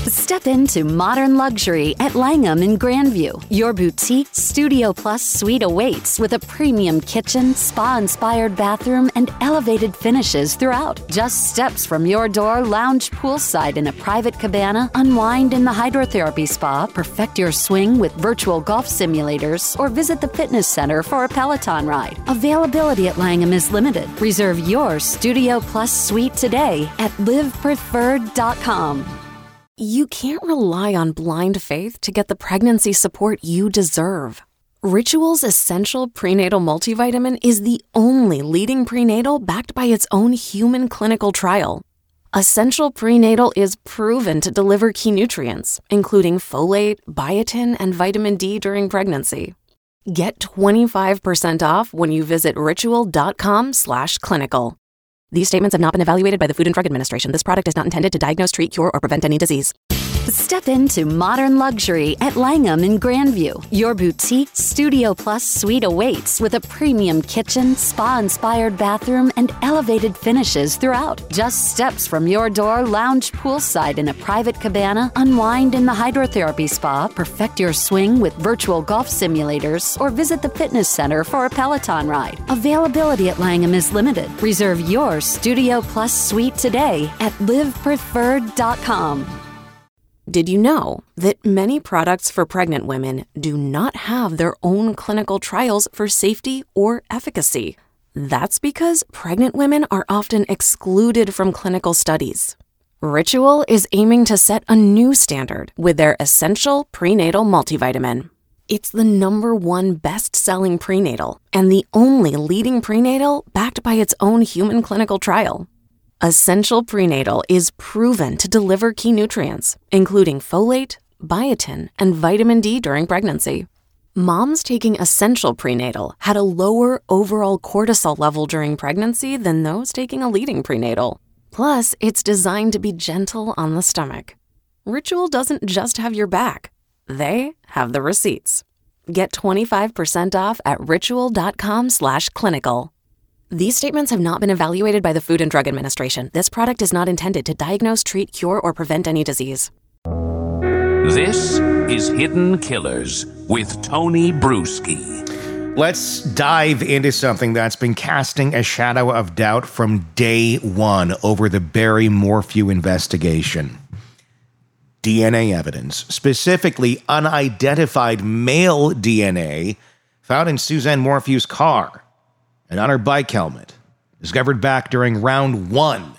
Step into modern luxury at Langham in Grandview. Your boutique Studio Plus suite awaits with a premium kitchen, spa-inspired bathroom, and elevated finishes throughout. Just steps from your door, lounge poolside in a private cabana, unwind in the hydrotherapy spa, perfect your swing with virtual golf simulators, or visit the fitness center for a Peloton ride. Availability at Langham is limited. Reserve your Studio Plus suite today at livepreferred.com. You can't rely on blind faith to get the pregnancy support you deserve. Ritual's Essential Prenatal Multivitamin is the only leading prenatal backed by its own human clinical trial. Essential Prenatal is proven to deliver key nutrients, including folate, biotin, and vitamin D during pregnancy. Get 25% off when you visit ritual.com/clinical. These statements have not been evaluated by the Food and Drug Administration. This product is not intended to diagnose, treat, cure, or prevent any disease. Step into modern luxury at Langham in Grandview. Your boutique Studio Plus suite awaits with a premium kitchen, spa-inspired bathroom, and elevated finishes throughout. Just steps from your door, lounge poolside in a private cabana, unwind in the hydrotherapy spa, perfect your swing with virtual golf simulators, or visit the fitness center for a Peloton ride. Availability at Langham is limited. Reserve your Studio Plus suite today at livepreferred.com. Did you know that many products for pregnant women do not have their own clinical trials for safety or efficacy? That's because pregnant women are often excluded from clinical studies. Ritual is aiming to set a new standard with their Essential Prenatal Multivitamin. It's the #1 best-selling prenatal and the only leading prenatal backed by its own human clinical trial. Essential Prenatal is proven to deliver key nutrients, including folate, biotin, and vitamin D during pregnancy. Moms taking Essential Prenatal had a lower overall cortisol level during pregnancy than those taking a leading prenatal. Plus, it's designed to be gentle on the stomach. Ritual doesn't just have your back. They have the receipts. Get 25% off at ritual.com/clinical. These statements have not been evaluated by the Food and Drug Administration. This product is not intended to diagnose, treat, cure, or prevent any disease. This is Hidden Killers with Tony Bruschi. Let's dive into something that's been casting a shadow of doubt from day one over the Barry Morphew investigation. DNA evidence, specifically unidentified male DNA, found in Suzanne Morphew's car and on her bike helmet, discovered back during round 1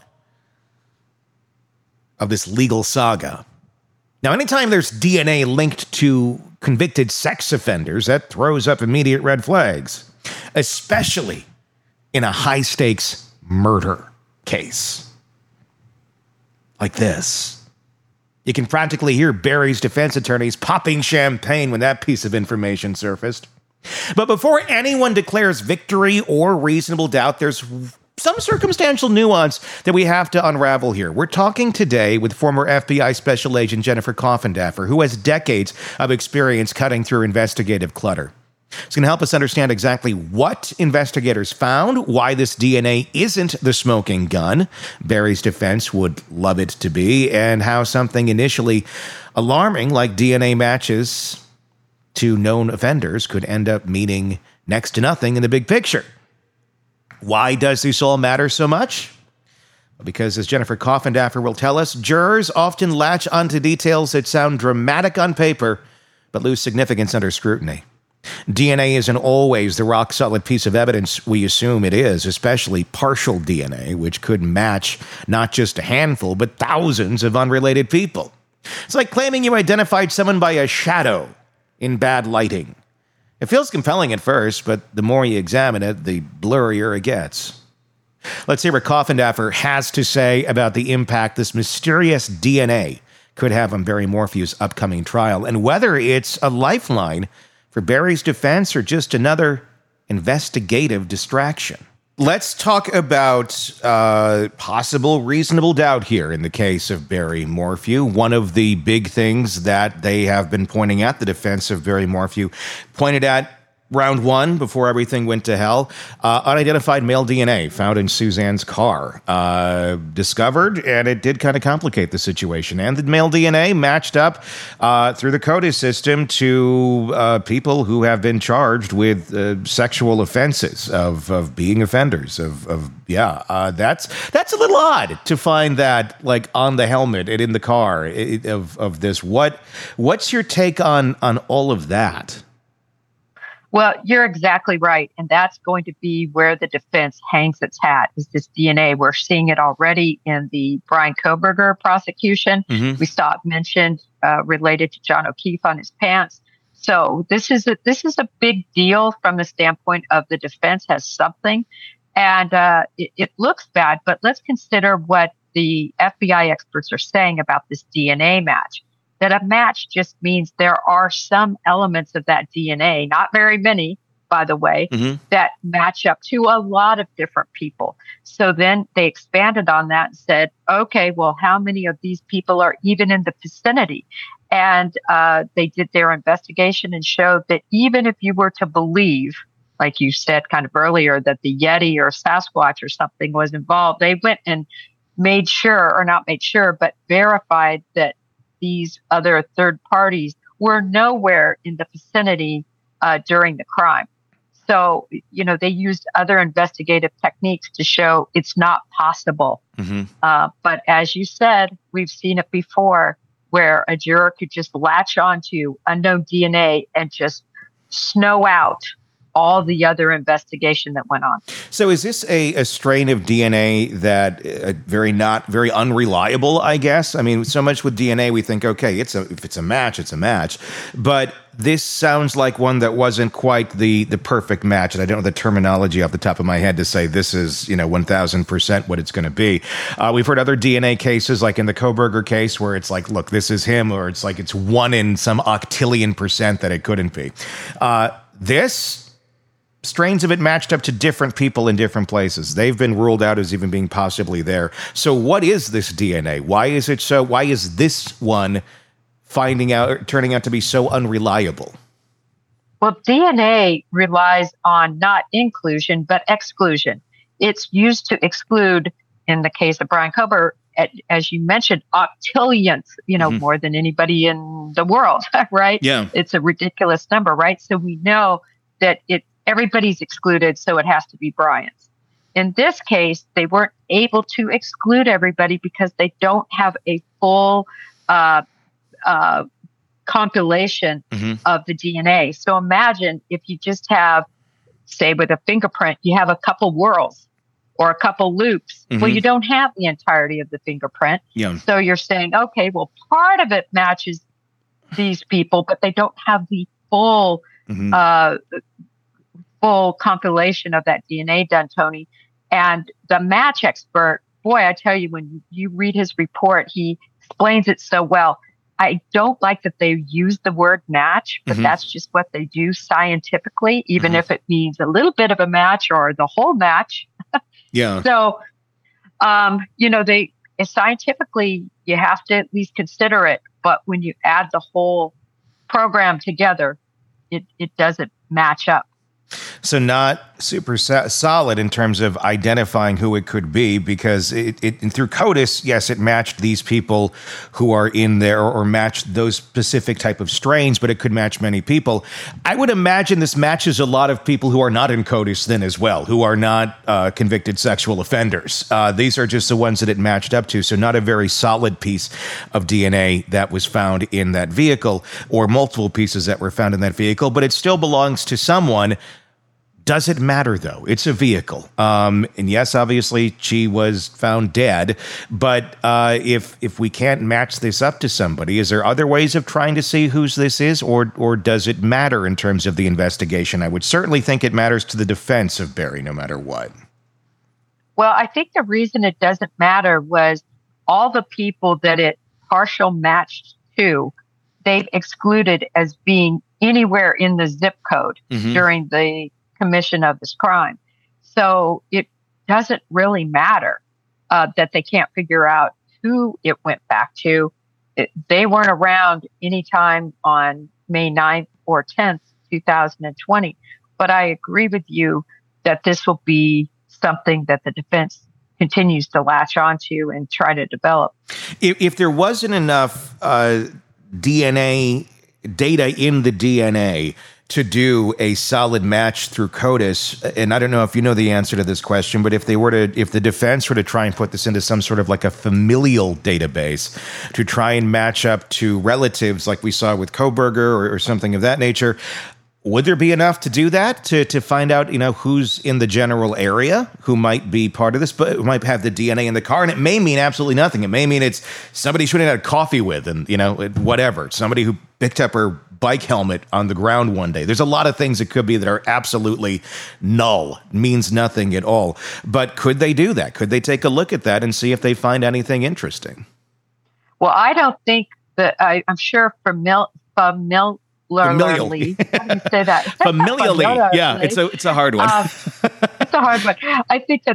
of this legal saga. Now, anytime there's DNA linked to convicted sex offenders, that throws up immediate red flags, especially in a high-stakes murder case like this. You can practically hear Barry's defense attorneys popping champagne when that piece of information surfaced. But before anyone declares victory or reasonable doubt, there's some circumstantial nuance that we have to unravel here. We're talking today with former FBI Special Agent Jennifer Coffindaffer, who has decades of experience cutting through investigative clutter. It's going to help us understand exactly what investigators found, why this DNA isn't the smoking gun Barry's defense would love it to be, and how something initially alarming like DNA matches to known offenders could end up meaning next to nothing in the big picture. Why does this all matter so much? Because, as Jennifer Coffindaffer will tell us, jurors often latch onto details that sound dramatic on paper, but lose significance under scrutiny. DNA isn't always the rock-solid piece of evidence we assume it is, especially partial DNA, which could match not just a handful, but thousands of unrelated people. It's like claiming you identified someone by a shadow in bad lighting. It feels compelling at first, but the more you examine it, the blurrier it gets. Let's hear what Coffindaffer has to say about the impact this mysterious DNA could have on Barry Morphew's upcoming trial, and whether it's a lifeline for Barry's defense or just another investigative distraction. Let's talk about possible reasonable doubt here in the case of Barry Morphew. One of the big things that they have been pointing at, the defense of Barry Morphew, pointed at round one, before everything went to hell, unidentified male DNA found in Suzanne's car. Discovered, and it did kind of complicate the situation. And the male DNA matched up through the CODIS system to people who have been charged with sexual offenses of being offenders. That's a little odd to find that like on the helmet and in the car of this. What's your take on all of that? Well, you're exactly right. And that's going to be where the defense hangs its hat, is this DNA. We're seeing it already in the Bryan Kohberger prosecution. Mm-hmm. We saw it mentioned related to John O'Keefe on his pants. So this is a big deal from the standpoint of the defense has something. And it looks bad, but let's consider what the FBI experts are saying about this DNA match. That a match just means there are some elements of that DNA, not very many, by the way, mm-hmm. that match up to a lot of different people. So then they expanded on that and said, okay, well, how many of these people are even in the vicinity? And they did their investigation and showed that even if you were to believe, like you said kind of earlier, that the Yeti or Sasquatch or something was involved, they went and made sure, or not made sure, but verified that these other third parties were nowhere in the vicinity during the crime. So, they used other investigative techniques to show it's not possible. Mm-hmm. But as you said, we've seen it before where a juror could just latch onto unknown DNA and just snow out all the other investigation that went on. So is this a strain of DNA that very unreliable, I guess? I mean, so much with DNA, we think, okay, if it's a match, it's a match. But this sounds like one that wasn't quite the perfect match. And I don't know the terminology off the top of my head to say this is, 1000% what it's going to be. We've heard other DNA cases, like in the Kohberger case, where it's like, look, this is him, or it's like it's 1 in some octillion percent that it couldn't be. This strains of it matched up to different people in different places. They've been ruled out as even being possibly there. So what is this DNA? Why is this one turning out to be so unreliable? Well, DNA relies on not inclusion, but exclusion. It's used to exclude, in the case of Bryan Kohberger, as you mentioned, octillionths, mm-hmm. more than anybody in the world, right? Yeah. It's a ridiculous number, right? So we know that everybody's excluded, so it has to be Bryan's. In this case, they weren't able to exclude everybody because they don't have a full compilation mm-hmm. of the DNA. So imagine if you just have, say with a fingerprint, you have a couple whorls or a couple loops. Mm-hmm. Well, you don't have the entirety of the fingerprint. Yeah. So you're saying, okay, well, part of it matches these people, but they don't have the full mm-hmm. Full compilation of that DNA done, Tony. And the match expert, boy, I tell you, when you read his report, he explains it so well. I don't like that they use the word match, but mm-hmm. that's just what they do scientifically, even mm-hmm. if it means a little bit of a match or the whole match. Yeah. So, scientifically, you have to at least consider it. But when you add the whole program together, it doesn't match up. So not super solid in terms of identifying who it could be, because it through CODIS, yes, it matched these people who are in there or matched those specific type of strains, but it could match many people. I would imagine this matches a lot of people who are not in CODIS then as well, who are not convicted sexual offenders. These are just the ones that it matched up to. So not a very solid piece of DNA that was found in that vehicle, or multiple pieces that were found in that vehicle, but it still belongs to someone. Does it matter, though? It's a vehicle. And yes, obviously, she was found dead. But if we can't match this up to somebody, is there other ways of trying to see whose this is? Or does it matter in terms of the investigation? I would certainly think it matters to the defense of Barry, no matter what. Well, I think the reason it doesn't matter was all the people that it partial matched to, they've excluded as being anywhere in the zip code mm-hmm. during the commission of this crime. So it doesn't really matter that they can't figure out who it went back to. They weren't around anytime on May 9th or 10th, 2020, But I agree with you that this will be something that the defense continues to latch onto and try to develop. If there wasn't enough DNA data in the DNA to do a solid match through CODIS, and I don't know if you know the answer to this question, but if the defense were to try and put this into some sort of like a familial database to try and match up to relatives like we saw with Kohberger or something of that nature, would there be enough to do that, to find out, who's in the general area, who might be part of this, but who might have the DNA in the car? And it may mean absolutely nothing. It may mean it's somebody she had coffee with and, whatever. Somebody who picked up her bike helmet on the ground one day. There's a lot of things it could be that are absolutely null, means nothing at all. But could they do that? Could they take a look at that and see if they find anything interesting? Well, I don't think that I'm sure familially. How do you say that? Familially. Yeah, it's a hard one. It's a hard one. I think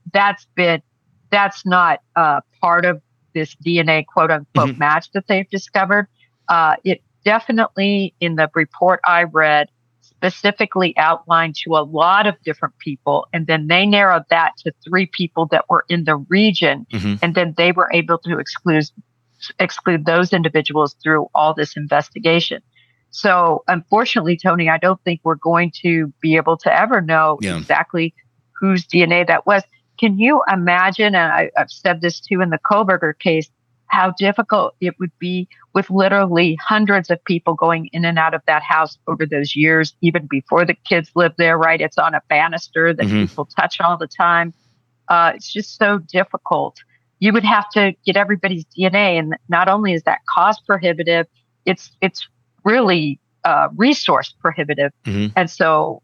that's not part of this DNA quote unquote match that they've discovered. It definitely, in the report I read, specifically outlined to a lot of different people, and then they narrowed that to 3 people that were in the region, and then they were able to exclude those individuals through all this investigation. So unfortunately, Tony, I don't think we're going to be able to ever know exactly whose DNA that was. Can you imagine, and I've said this too in the Kohberger case, how difficult it would be with literally hundreds of people going in and out of that house over those years, even before the kids lived there, right? It's on a banister that people touch all the time. It's just so difficult. You would have to get everybody's DNA. And not only is that cost prohibitive, it's really resource prohibitive. And so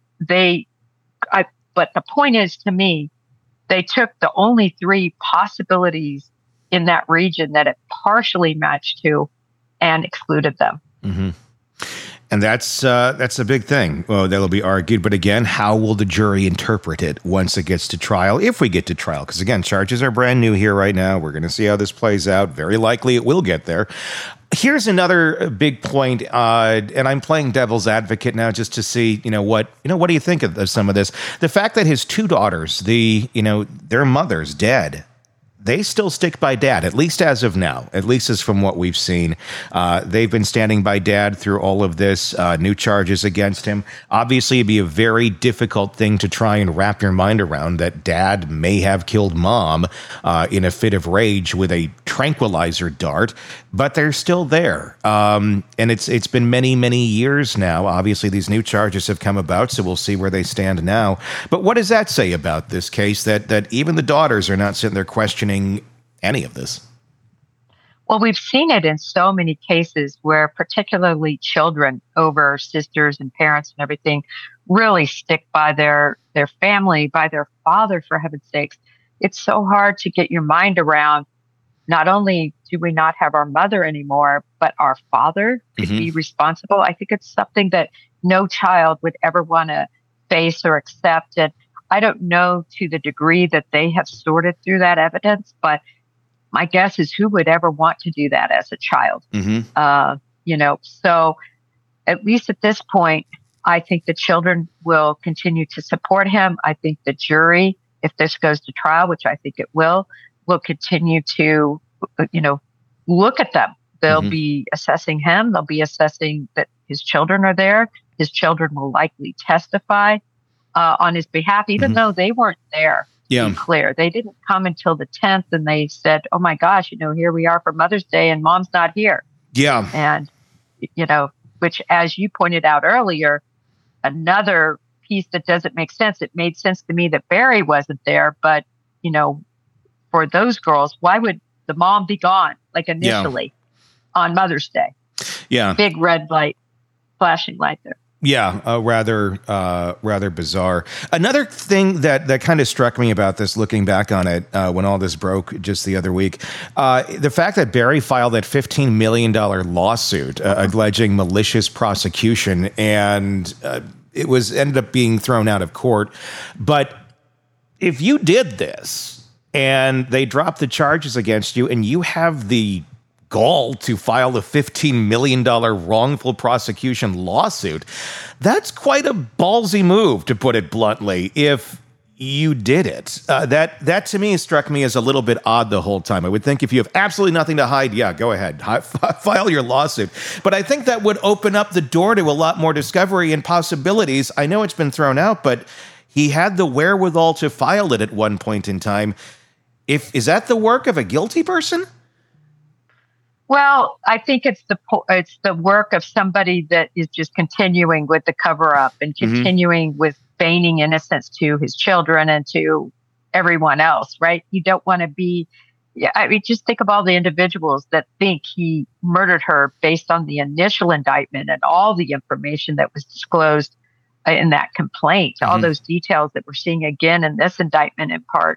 but the point is, to me, they took the only 3 possibilities in that region that it partially matched to and excluded them. And that's a big thing. Well, that'll be argued. But again, how will the jury interpret it once it gets to trial, if we get to trial? Because again, charges are brand new here right now. We're going to see how this plays out. Very likely it will get there. Here's another big point, and I'm playing devil's advocate now just to see, what do you think of some of this? The fact that his 2 daughters, their mother's dead, they still stick by Dad, at least as of now, at least as from what we've seen. They've been standing by Dad through all of this, new charges against him. Obviously, it'd be a very difficult thing to try and wrap your mind around, that Dad may have killed Mom in a fit of rage with a tranquilizer dart, but they're still there. And it's been many, many years now. Obviously, these new charges have come about, so we'll see where they stand now. But what does that say about this case, that even the daughters are not sitting there questioning any of this? Well, we've seen it in so many cases where particularly children over sisters and parents and everything really stick by their family, by their father, for heaven's sakes. It's so hard to get your mind around. Not only do we not have our mother anymore, but our father could be responsible. I think it's something that no child would ever want to face or accept. And I don't know to the degree that they have sorted through that evidence, but my guess is who would ever want to do that as a child? So at least at this point, I think the children will continue to support him. I think the jury, if this goes to trial, which I think it will continue to, look at them. They'll be assessing him. They'll be assessing that his children are there. His children will likely testify on his behalf, even though they weren't there. To be clear, they didn't come until the 10th, and they said, "Oh my gosh, here we are for Mother's Day, and Mom's not here." Yeah, and which, as you pointed out earlier, another piece that doesn't make sense. It made sense to me that Barry wasn't there, but for those girls, why would the mom be gone? Like initially on Mother's Day, big red light, flashing light there. Yeah, rather bizarre. Another thing that kind of struck me about this, looking back on it, when all this broke just the other week, the fact that Barry filed that $15 million lawsuit alleging malicious prosecution, and it ended up being thrown out of court. But if you did this and they dropped the charges against you, and you have the gall to file a $15 million wrongful prosecution lawsuit. That's quite a ballsy move, to put it bluntly, if you did it. That to me struck me as a little bit odd the whole time. I would think if you have absolutely nothing to hide, yeah, go ahead, file your lawsuit. But I think that would open up the door to a lot more discovery and possibilities. I know it's been thrown out, but he had the wherewithal to file it at one point in time. Is that the work of a guilty person? Well, I think it's the work of somebody that is just continuing with the cover up and continuing with feigning innocence to his children and to everyone else, right? You don't want to be, I mean, just think of all the individuals that think he murdered her based on the initial indictment and all the information that was disclosed in that complaint, all those details that we're seeing again in this indictment in part.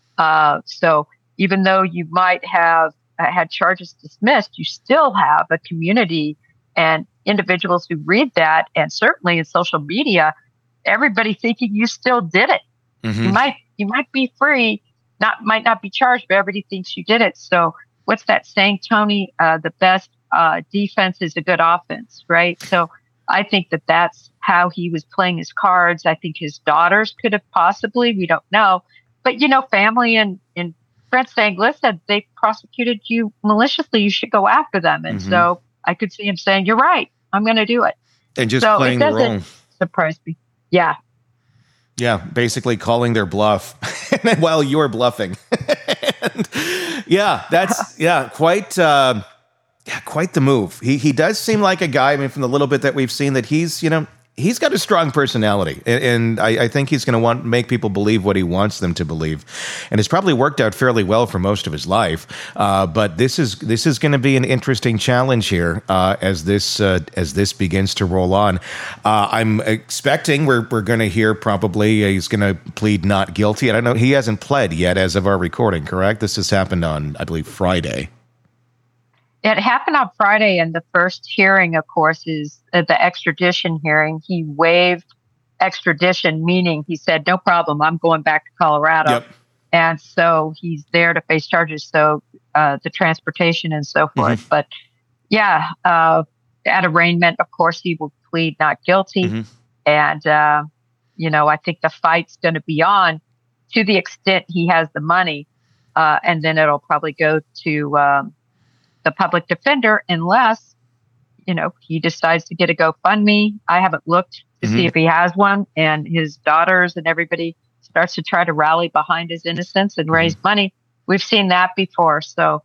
So even though you might have had charges dismissed, you still have a community and individuals who read that, and certainly in social media, everybody thinking you still did it. You might be free, might not be charged, but everybody thinks you did it. So what's that saying, Tony? The best defense is a good offense, right? So I think that's how he was playing his cards. I think his daughters could have possibly, we don't know, but family and friends saying, listen, they prosecuted you maliciously, you should go after them. And so I could see him saying, you're right, I'm going to do it. And just playing the role. It doesn't surprise me. Yeah. Yeah, basically calling their bluff while you're bluffing. And that's quite the move. He does seem like a guy, I mean, from the little bit that we've seen, that he's got a strong personality, and I think he's going to want to make people believe what he wants them to believe, and it's probably worked out fairly well for most of his life. But this is going to be an interesting challenge here as this begins to roll on. I'm expecting we're going to hear probably he's going to plead not guilty. And I know he hasn't pled yet as of our recording. Correct? This has happened on, I believe, Friday. It happened on Friday, and the first hearing, of course, is the extradition hearing. He waived extradition, meaning he said, no problem, I'm going back to Colorado. Yep. And so he's there to face charges, so the transportation and so forth. But at arraignment, of course, he will plead not guilty. And, I think the fight's going to be on to the extent he has the money. And then it'll probably go to the public defender, unless, he decides to get a GoFundMe. I haven't looked to see if he has one, and his daughters and everybody starts to try to rally behind his innocence and raise money. We've seen that before. So,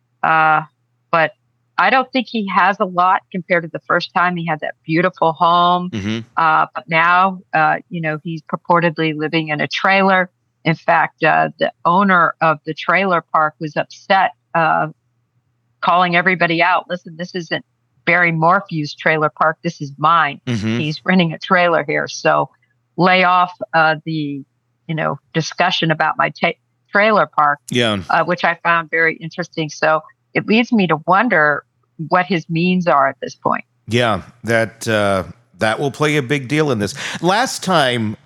but I don't think he has a lot compared to the first time. He had that beautiful home. But now, he's purportedly living in a trailer. In fact, the owner of the trailer park was upset, calling everybody out. Listen, this isn't Barry Morphew's trailer park. This is mine. He's renting a trailer here. So lay off the, discussion about my trailer park, which I found very interesting. So it leads me to wonder what his means are at this point. Yeah, that will play a big deal in this. Last time,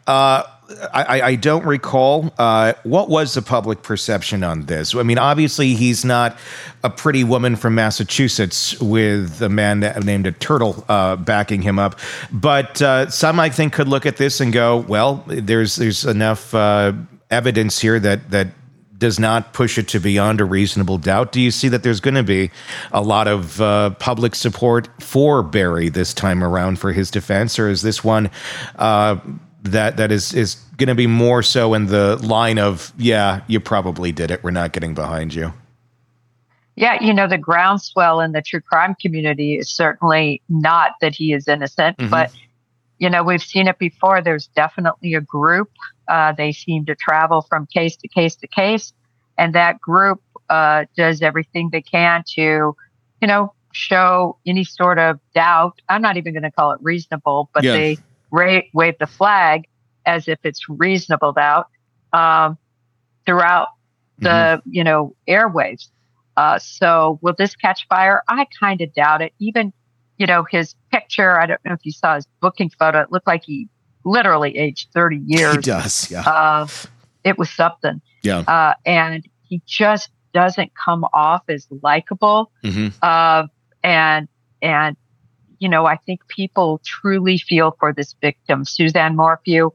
I don't recall, what was the public perception on this? I mean, obviously, he's not a pretty woman from Massachusetts with a man named a Turtle backing him up. But some, I think, could look at this and go, well, there's enough evidence here that does not push it to beyond a reasonable doubt. Do you see that there's going to be a lot of public support for Barry this time around for his defense? Or is this one that is going to be more so in the line of, yeah, you probably did it, we're not getting behind you? Yeah, the groundswell in the true crime community is certainly not that he is innocent, but, we've seen it before. There's definitely a group. They seem to travel from case to case to case, and that group does everything they can to, show any sort of doubt. I'm not even going to call it reasonable, but they wave the flag as if it's reasonable doubt throughout the airwaves. So will this catch fire? I kind of doubt it. Even his picture, I don't know if you saw his booking photo, it looked like he literally aged 30 years. He does, yeah. It was something. Yeah. And he just doesn't come off as likable. And I think people truly feel for this victim, Suzanne Morphew.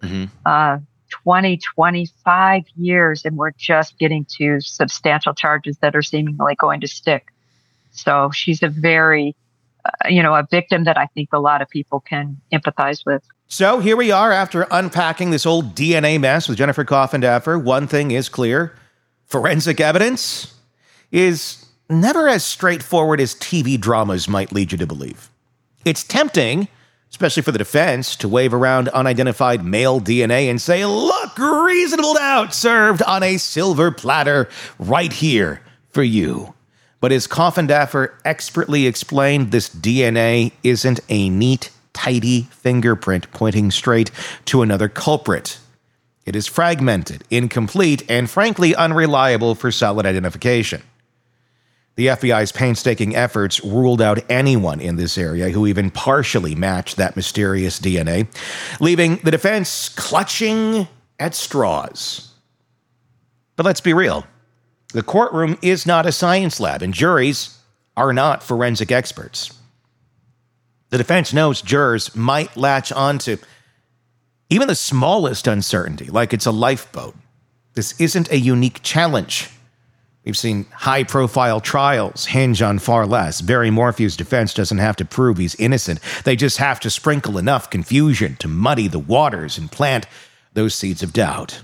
25 years, and we're just getting to substantial charges that are seemingly going to stick. So she's a very, a victim that I think a lot of people can empathize with. So here we are after unpacking this old DNA mess with Jennifer Coffindaffer. One thing is clear. Forensic evidence is never as straightforward as TV dramas might lead you to believe. It's tempting, especially for the defense, to wave around unidentified male DNA and say, look, reasonable doubt served on a silver platter right here for you. But as Coffindaffer expertly explained, this DNA isn't a neat, tidy fingerprint pointing straight to another culprit. It is fragmented, incomplete, and frankly unreliable for solid identification. The FBI's painstaking efforts ruled out anyone in this area who even partially matched that mysterious DNA, leaving the defense clutching at straws. But let's be real. The courtroom is not a science lab, and juries are not forensic experts. The defense knows jurors might latch onto even the smallest uncertainty, like it's a lifeboat. This isn't a unique challenge. We've seen high-profile trials hinge on far less. Barry Morphew's defense doesn't have to prove he's innocent. They just have to sprinkle enough confusion to muddy the waters and plant those seeds of doubt.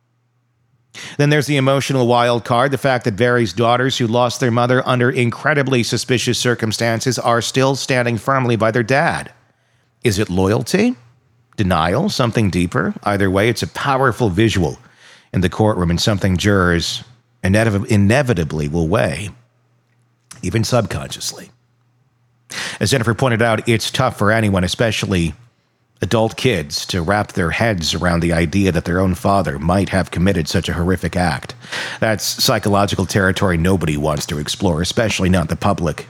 Then there's the emotional wild card, the fact that Barry's daughters, who lost their mother under incredibly suspicious circumstances, are still standing firmly by their dad. Is it loyalty? Denial? Something deeper? Either way, it's a powerful visual in the courtroom and something jurors inevitably will weigh, even subconsciously. As Jennifer pointed out, it's tough for anyone, especially adult kids, to wrap their heads around the idea that their own father might have committed such a horrific act. That's psychological territory nobody wants to explore, especially not the public,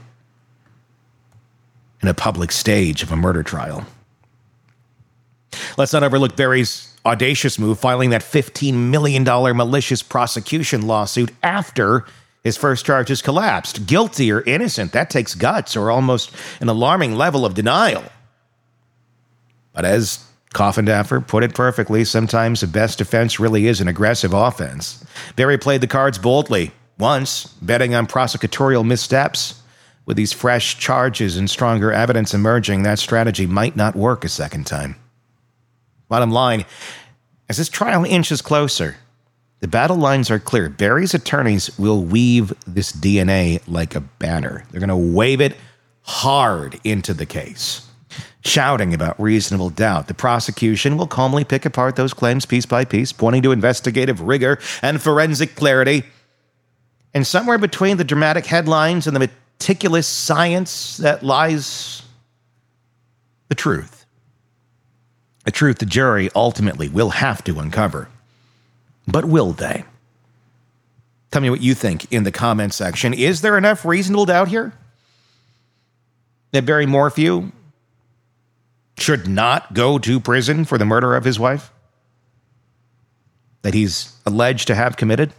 in a public stage of a murder trial. Let's not overlook Barry's audacious move, filing that $15 million malicious prosecution lawsuit after his first charges collapsed. Guilty or innocent, that takes guts or almost an alarming level of denial. But as Coffindaffer put it perfectly, sometimes the best defense really is an aggressive offense. Barry played the cards boldly, once betting on prosecutorial missteps. With these fresh charges and stronger evidence emerging, that strategy might not work a second time. Bottom line, as this trial inches closer, the battle lines are clear. Barry's attorneys will weave this DNA like a banner. They're going to wave it hard into the case, shouting about reasonable doubt. The prosecution will calmly pick apart those claims piece by piece, pointing to investigative rigor and forensic clarity. And somewhere between the dramatic headlines and the meticulous science that lies the truth. A truth the jury ultimately will have to uncover. But will they? Tell me what you think in the comment section. Is there enough reasonable doubt here that Barry Morphew should not go to prison for the murder of his wife that he's alleged to have committed?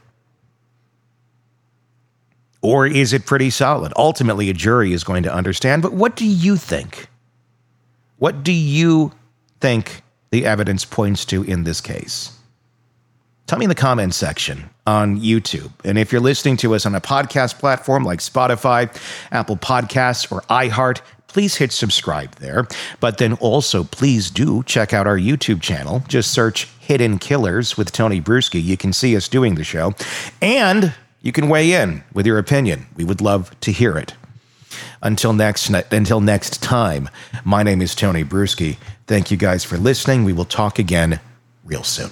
Or is it pretty solid? Ultimately, a jury is going to understand. But what do you think? What do you think the evidence points to in this case? Tell me in the comments section on YouTube. And if you're listening to us on a podcast platform like Spotify, Apple Podcasts, or iHeart, please hit subscribe there. But then also, please do check out our YouTube channel. Just search Hidden Killers with Tony Bruschi. You can see us doing the show. And you can weigh in with your opinion. We would love to hear it. Until next time, my name is Tony Bruschi. Thank you guys for listening. We will talk again real soon.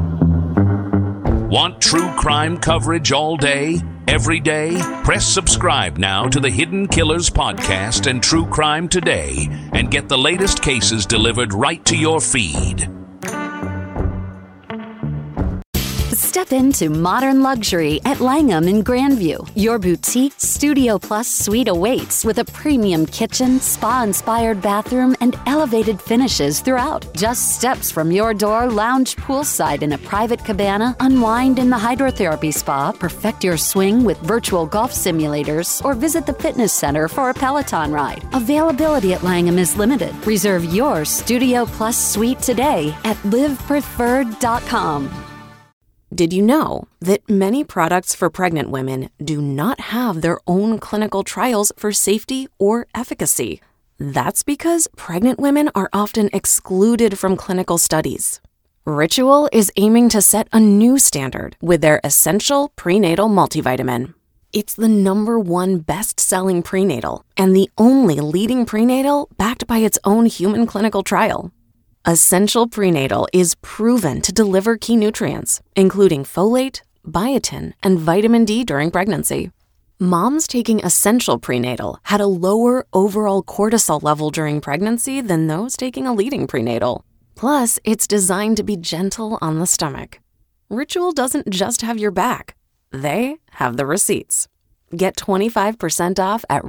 Want true crime coverage all day, every day? Press subscribe now to the Hidden Killers podcast and True Crime Today and get the latest cases delivered right to your feed. Step into modern luxury at Langham in Grandview. Your boutique Studio Plus suite awaits with a premium kitchen, spa-inspired bathroom, and elevated finishes throughout. Just steps from your door, lounge poolside in a private cabana, unwind in the hydrotherapy spa, perfect your swing with virtual golf simulators, or visit the fitness center for a Peloton ride. Availability at Langham is limited. Reserve your Studio Plus suite today at livepreferred.com. Did you know that many products for pregnant women do not have their own clinical trials for safety or efficacy? That's because pregnant women are often excluded from clinical studies. Ritual is aiming to set a new standard with their Essential Prenatal Multivitamin. It's the #1 best-selling prenatal and the only leading prenatal backed by its own human clinical trial. Essential Prenatal is proven to deliver key nutrients, including folate, biotin, and vitamin D during pregnancy. Moms taking Essential Prenatal had a lower overall cortisol level during pregnancy than those taking a leading prenatal. Plus, it's designed to be gentle on the stomach. Ritual doesn't just have your back. They have the receipts. Get 25% off at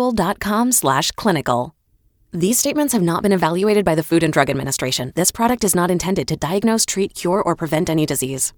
ritual.com/clinical. These statements have not been evaluated by the Food and Drug Administration. This product is not intended to diagnose, treat, cure, or prevent any disease.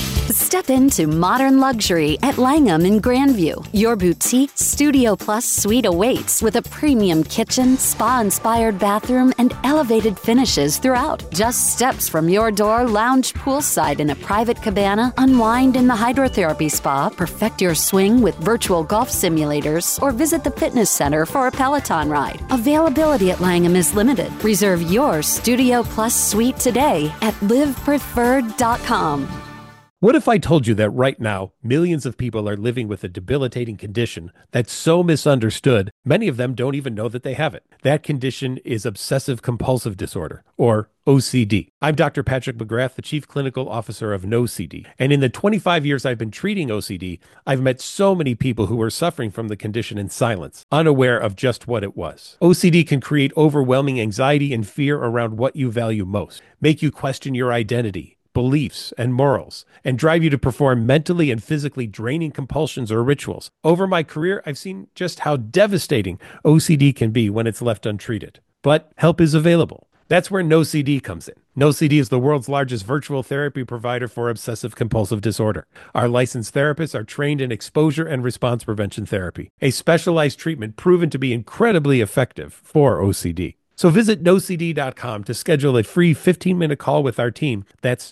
Step into modern luxury at Langham in Grandview. Your boutique Studio Plus suite awaits with a premium kitchen, spa-inspired bathroom, and elevated finishes throughout. Just steps from your door, lounge poolside in a private cabana, unwind in the hydrotherapy spa, perfect your swing with virtual golf simulators, or visit the fitness center for a Peloton ride. Availability at Langham is limited. Reserve your Studio Plus suite today at livepreferred.com. What if I told you that right now, millions of people are living with a debilitating condition that's so misunderstood, many of them don't even know that they have it? That condition is obsessive compulsive disorder, or OCD. I'm Dr. Patrick McGrath, the Chief Clinical Officer of NoCD. And in the 25 years I've been treating OCD, I've met so many people who are suffering from the condition in silence, unaware of just what it was. OCD can create overwhelming anxiety and fear around what you value most, make you question your identity, beliefs, and morals, and drive you to perform mentally and physically draining compulsions or rituals. Over my career, I've seen just how devastating OCD can be when it's left untreated. But help is available. That's where NoCD comes in. NoCD is the world's largest virtual therapy provider for obsessive compulsive disorder. Our licensed therapists are trained in exposure and response prevention therapy, a specialized treatment proven to be incredibly effective for OCD. So visit nocd.com to schedule a free 15-minute call with our team. That's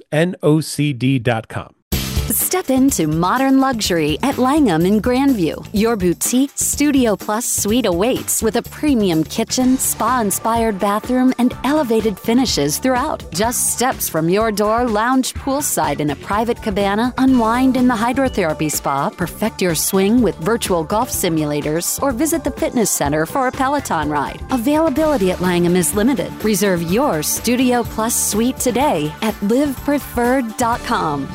nocd.com. Step into modern luxury at Langham in Grandview. Your boutique Studio Plus suite awaits with a premium kitchen, spa-inspired bathroom, and elevated finishes throughout. Just steps from your door, lounge poolside in a private cabana, unwind in the hydrotherapy spa, perfect your swing with virtual golf simulators, or visit the fitness center for a Peloton ride. Availability at Langham is limited. Reserve your Studio Plus suite today at livepreferred.com.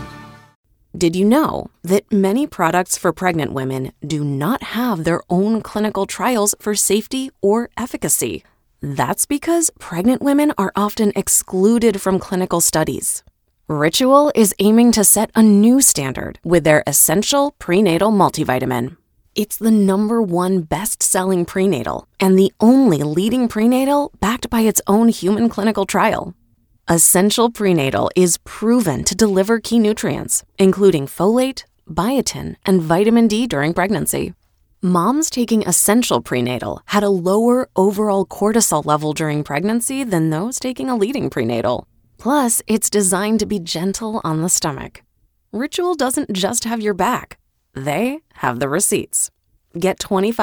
Did you know that many products for pregnant women do not have their own clinical trials for safety or efficacy? That's because pregnant women are often excluded from clinical studies. Ritual is aiming to set a new standard with their Essential Prenatal Multivitamin. It's the #1 best-selling prenatal and the only leading prenatal backed by its own human clinical trial. Essential Prenatal is proven to deliver key nutrients, including folate, biotin, and vitamin D during pregnancy. Moms taking Essential Prenatal had a lower overall cortisol level during pregnancy than those taking a leading prenatal. Plus, it's designed to be gentle on the stomach. Ritual doesn't just have your back. They have the receipts. Get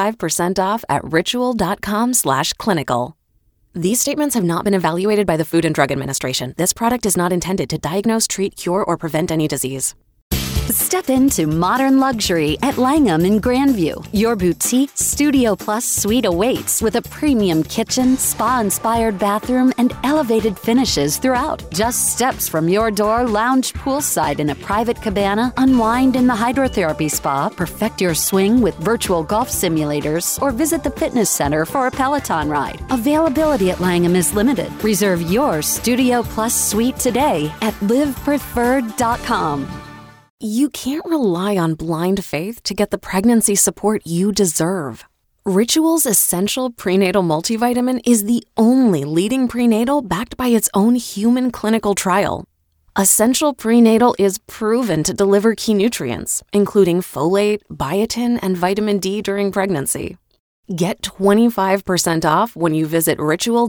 25% off at ritual.com/clinical. These statements have not been evaluated by the Food and Drug Administration. This product is not intended to diagnose, treat, cure, or prevent any disease. Step into modern luxury at Langham in Grandview. Your boutique Studio Plus suite awaits with a premium kitchen, spa-inspired bathroom, and elevated finishes throughout. Just steps from your door, lounge poolside in a private cabana, unwind in the hydrotherapy spa, perfect your swing with virtual golf simulators, or visit the fitness center for a Peloton ride. Availability at Langham is limited. Reserve your Studio Plus suite today at livepreferred.com. You can't rely on blind faith to get the pregnancy support you deserve. Ritual's Essential Prenatal Multivitamin is the only leading prenatal backed by its own human clinical trial. Essential Prenatal is proven to deliver key nutrients, including folate, biotin, and vitamin D during pregnancy. Get 25% off when you visit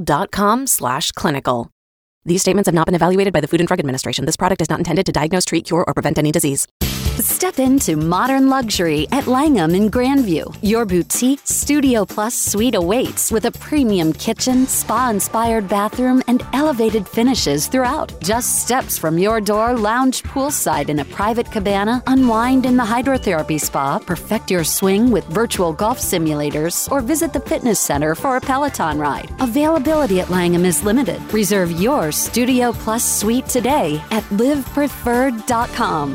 ritual.com/clinical. These statements have not been evaluated by the Food and Drug Administration. This product is not intended to diagnose, treat, cure, or prevent any disease. Step into modern luxury at Langham in Grandview. Your boutique Studio Plus suite awaits with a premium kitchen, spa-inspired bathroom, and elevated finishes throughout. Just steps from your door, lounge poolside in a private cabana, unwind in the hydrotherapy spa, perfect your swing with virtual golf simulators, or visit the fitness center for a Peloton ride. Availability at Langham is limited. Reserve your Studio Plus suite today at livepreferred.com.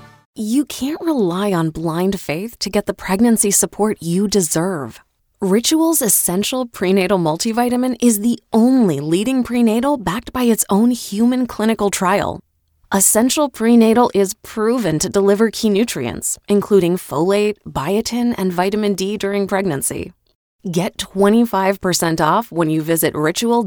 You can't rely on blind faith to get the pregnancy support you deserve. Ritual's Essential Prenatal Multivitamin is the only leading prenatal backed by its own human clinical trial. Essential Prenatal is proven to deliver key nutrients, including folate, biotin, and vitamin D during pregnancy. Get 25% off when you visit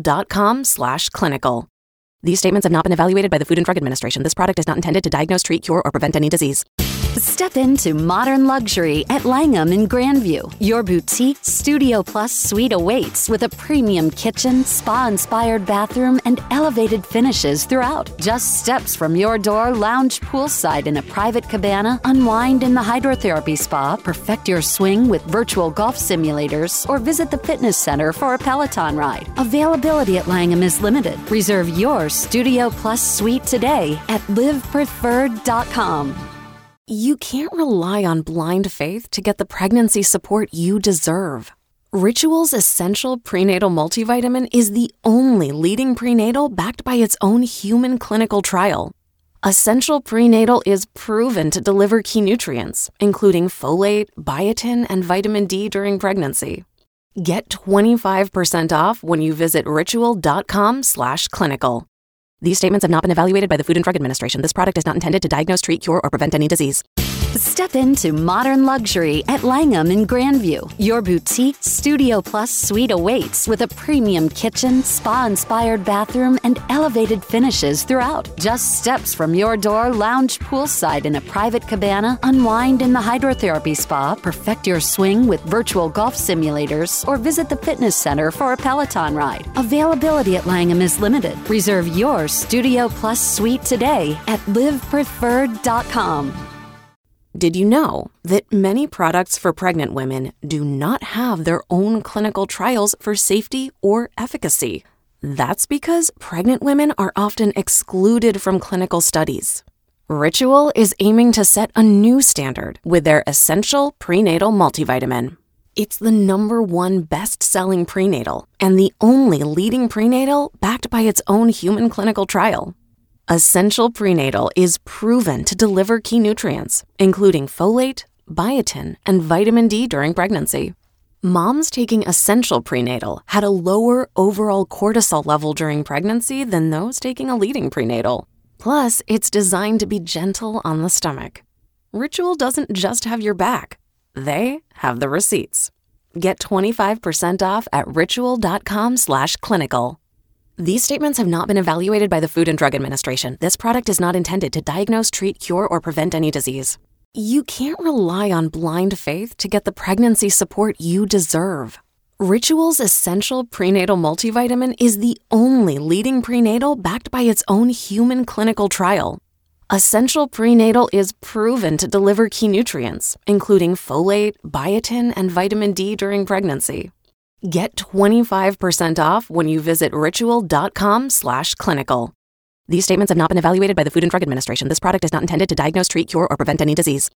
ritual.com/clinical. These statements have not been evaluated by the Food and Drug Administration. This product is not intended to diagnose, treat, cure, or prevent any disease. Step into modern luxury at Langham in Grandview. Your boutique Studio Plus suite awaits with a premium kitchen, spa-inspired bathroom, and elevated finishes throughout. Just steps from your door, lounge poolside in a private cabana, unwind in the hydrotherapy spa, perfect your swing with virtual golf simulators, or visit the fitness center for a Peloton ride. Availability at Langham is limited. Reserve your Studio Plus suite today at livepreferred.com. You can't rely on blind faith to get the pregnancy support you deserve. Ritual's Essential Prenatal Multivitamin is the only leading prenatal backed by its own human clinical trial. Essential Prenatal is proven to deliver key nutrients, including folate, biotin, and vitamin D during pregnancy. Get 25% off when you visit ritual.com/clinical. These statements have not been evaluated by the Food and Drug Administration. This product is not intended to diagnose, treat, cure, or prevent any disease. Step into modern luxury at Langham in Grandview. Your boutique Studio Plus suite awaits with a premium kitchen, spa-inspired bathroom, and elevated finishes throughout. Just steps from your door, lounge poolside in a private cabana, unwind in the hydrotherapy spa, perfect your swing with virtual golf simulators, or visit the fitness center for a Peloton ride. Availability at Langham is limited. Reserve your Studio Plus suite today at livepreferred.com. Did you know that many products for pregnant women do not have their own clinical trials for safety or efficacy? That's because pregnant women are often excluded from clinical studies. Ritual is aiming to set a new standard with their Essential Prenatal Multivitamin. It's the #1 best-selling prenatal and the only leading prenatal backed by its own human clinical trial. Essential Prenatal is proven to deliver key nutrients, including folate, biotin, and vitamin D during pregnancy. Moms taking Essential Prenatal had a lower overall cortisol level during pregnancy than those taking a leading prenatal. Plus, it's designed to be gentle on the stomach. Ritual doesn't just have your back. They have the receipts. Get 25% off at ritual.com/clinical. These statements have not been evaluated by the Food and Drug Administration. This product is not intended to diagnose, treat, cure, or prevent any disease. You can't rely on blind faith to get the pregnancy support you deserve. Ritual's Essential Prenatal Multivitamin is the only leading prenatal backed by its own human clinical trial. Essential Prenatal is proven to deliver key nutrients, including folate, biotin, and vitamin D during pregnancy. Get 25% off when you visit ritual.com/clinical. These statements have not been evaluated by the Food and Drug Administration. This product is not intended to diagnose, treat, cure, or prevent any disease.